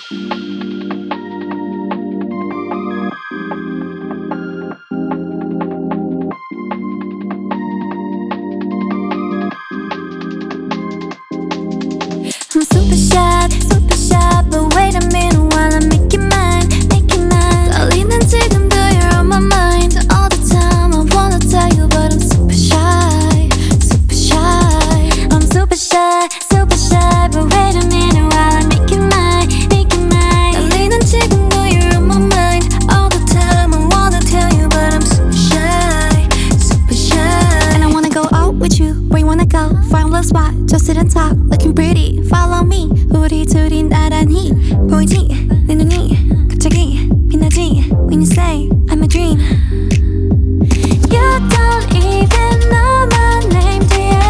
I'm super shy, but wait a minute while I make you mine, make you mine. 떨리는 지금도 you're on my mind all the time. I wanna tell you, but I'm super shy, super shy. I'm super shy, but wait a minute while I make you mine, make you mine. 떨리는 지금도 you're on my mind all the time. I wanna tell you, but I'm super shy, super shy. And I wanna go out with you, where you wanna go? Find a little spot, just sit and talk, looking pretty. Follow me, 우리 둘이 나란히 보이지? 내 눈이 갑자기 빛나지? When you say I'm a dream. You don't even know my name, do you?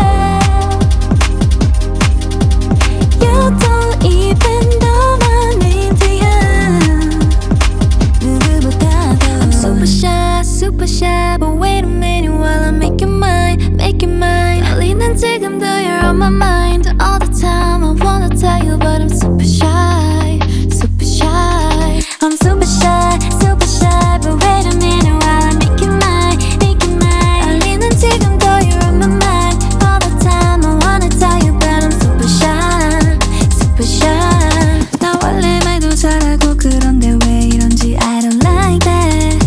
You don't even know my name, do you? 누구보다도 I'm super shy, but wait a minute while I make you mine, make you mine. 떨리는 지금도 you're on my mind all the time. I wanna tell you, but I'm super shy, super shy. I'm super shy, but wait a minute while I make you mine, make you mine. 떨리는 지금도 you're on my mind all the time. I wanna tell you, but I'm super shy, super shy. 나 원래 말도 잘하고 그런데 왜 이런지 I don't like that.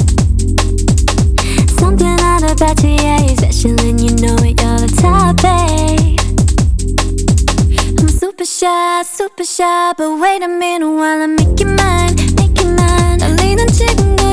Something out about you, yeah, you're special and you know it, you're the top, babe. I'm super shy, but wait a minute while I make you mine, make you mine. 떨리는 지금도